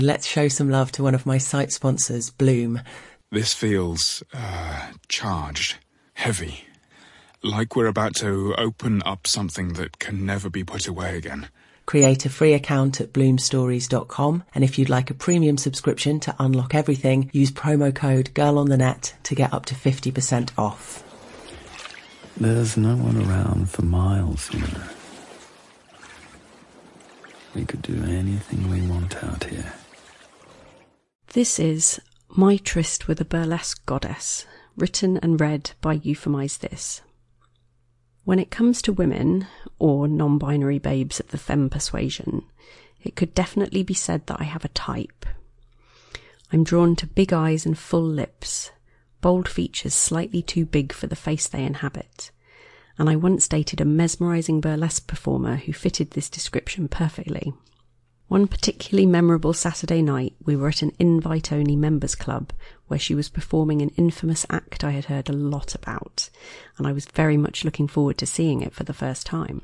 Let's show some love to one of my site sponsors, Bloom. This feels charged, heavy, like we're about to open up something that can never be put away again. Create a free account at bloomstories.com, and if you'd like a premium subscription to unlock everything, use promo code GIRLONTHENET to get up to 50% off. There's no one around for miles, you know. We could do anything we want out here. This is My Tryst with a Burlesque Goddess, written and read by Euphemize This. When it comes to women, or non-binary babes of the femme persuasion, it could definitely be said that I have a type. I'm drawn to big eyes and full lips, bold features slightly too big for the face they inhabit, and I once dated a mesmerising burlesque performer who fitted this description perfectly. One particularly memorable Saturday night, we were at an invite-only members club where she was performing an infamous act I had heard a lot about, and I was very much looking forward to seeing it for the first time.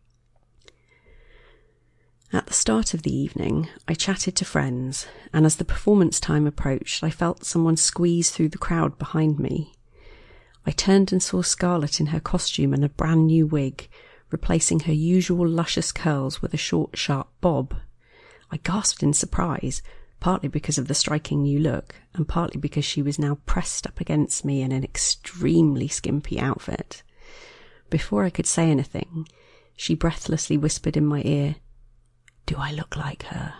At the start of the evening, I chatted to friends, and as the performance time approached, I felt someone squeeze through the crowd behind me. I turned and saw Scarlett in her costume and a brand new wig, replacing her usual luscious curls with a short, sharp bob. I gasped in surprise, partly because of the striking new look, and partly because she was now pressed up against me in an extremely skimpy outfit. Before I could say anything, she breathlessly whispered in my ear, "Do I look like her?"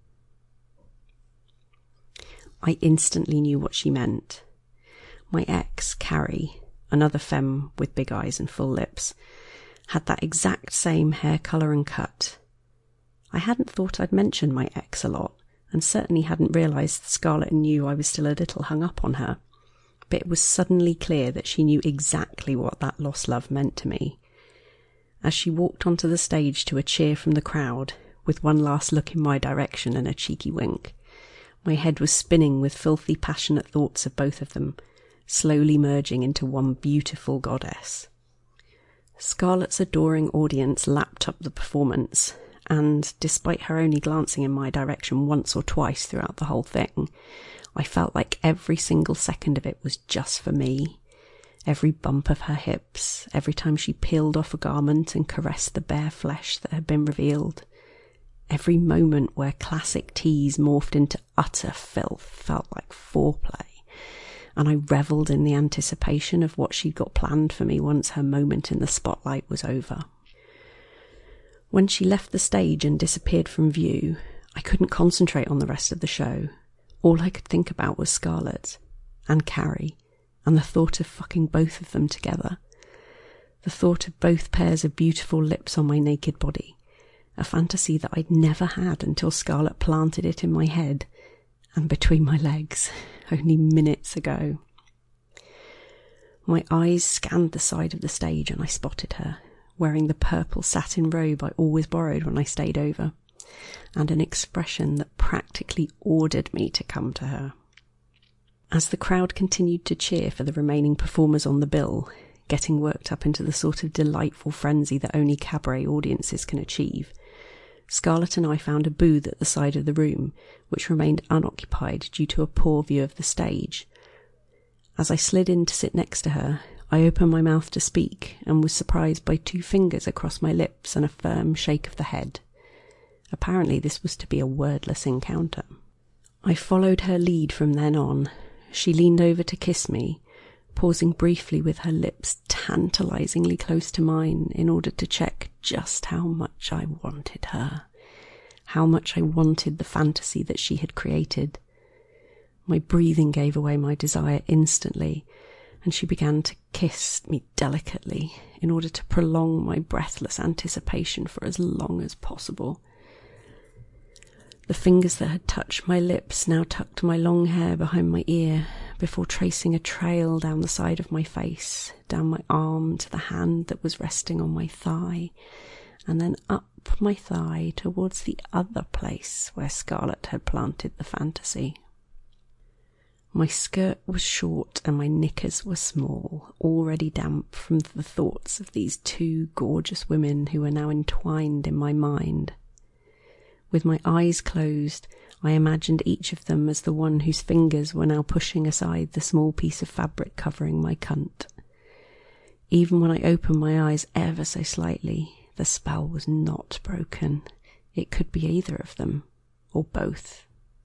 I instantly knew what she meant. My ex, Carrie, another femme with big eyes and full lips, had that exact same hair colour and cut. I hadn't thought I'd mentioned my ex a lot, and certainly hadn't realised that Scarlett knew I was still a little hung up on her, but it was suddenly clear that she knew exactly what that lost love meant to me. As she walked onto the stage to a cheer from the crowd, with one last look in my direction and a cheeky wink, my head was spinning with filthy passionate thoughts of both of them, slowly merging into one beautiful goddess. Scarlett's adoring audience lapped up the performance, and, despite her only glancing in my direction once or twice throughout the whole thing, I felt like every single second of it was just for me. Every bump of her hips, every time she peeled off a garment and caressed the bare flesh that had been revealed, every moment where classic tease morphed into utter filth felt like foreplay, and I revelled in the anticipation of what she'd got planned for me once her moment in the spotlight was over. When she left the stage and disappeared from view, I couldn't concentrate on the rest of the show. All I could think about was Scarlett, and Carrie, and the thought of fucking both of them together. The thought of both pairs of beautiful lips on my naked body, a fantasy that I'd never had until Scarlett planted it in my head, and between my legs, only minutes ago. My eyes scanned the side of the stage and I spotted her, wearing the purple satin robe I always borrowed when I stayed over, and an expression that practically ordered me to come to her. As the crowd continued to cheer for the remaining performers on the bill, getting worked up into the sort of delightful frenzy that only cabaret audiences can achieve, Scarlett and I found a booth at the side of the room, which remained unoccupied due to a poor view of the stage. As I slid in to sit next to her, I opened my mouth to speak and was surprised by 2 fingers across my lips and a firm shake of the head. Apparently this was to be a wordless encounter. I followed her lead from then on. She leaned over to kiss me, pausing briefly with her lips tantalisingly close to mine in order to check just how much I wanted her, how much I wanted the fantasy that she had created. My breathing gave away my desire instantly, and she began to kiss me delicately in order to prolong my breathless anticipation for as long as possible. The fingers that had touched my lips now tucked my long hair behind my ear before tracing a trail down the side of my face, down my arm to the hand that was resting on my thigh, and then up my thigh towards the other place where Scarlett had planted the fantasy. My skirt was short and my knickers were small, already damp from the thoughts of these 2 gorgeous women who were now entwined in my mind. With my eyes closed, I imagined each of them as the one whose fingers were now pushing aside the small piece of fabric covering my cunt. Even when I opened my eyes ever so slightly, the spell was not broken. It could be either of them, or both.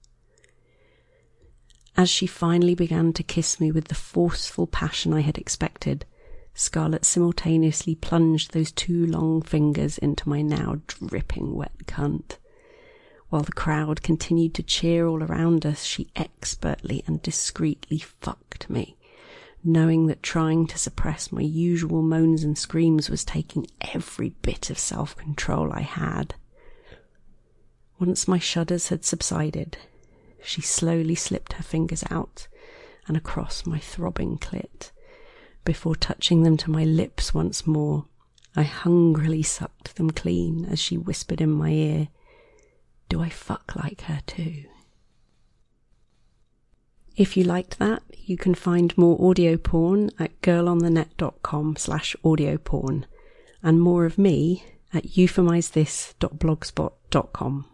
As she finally began to kiss me with the forceful passion I had expected, Scarlett simultaneously plunged those 2 long fingers into my now dripping wet cunt. While the crowd continued to cheer all around us, she expertly and discreetly fucked me, knowing that trying to suppress my usual moans and screams was taking every bit of self-control I had. Once my shudders had subsided, she slowly slipped her fingers out and across my throbbing clit. Before touching them to my lips once more, I hungrily sucked them clean as she whispered in my ear, "Do I fuck like her too?" If you liked that, you can find more audio porn at girlonthenet.com/audio porn and more of me at euphemizethis.blogspot.com.